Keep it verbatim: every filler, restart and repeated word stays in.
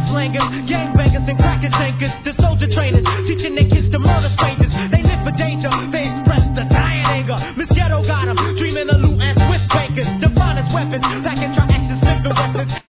slangers, gangbangers, and cracker tankers. The soldier trainers, teaching their kids to murder strangers. They live for danger, they express the dying anger. Miss Ghetto got 'em, dreaming of loot and Swiss bankers. The finest weapons that can try access different weapons.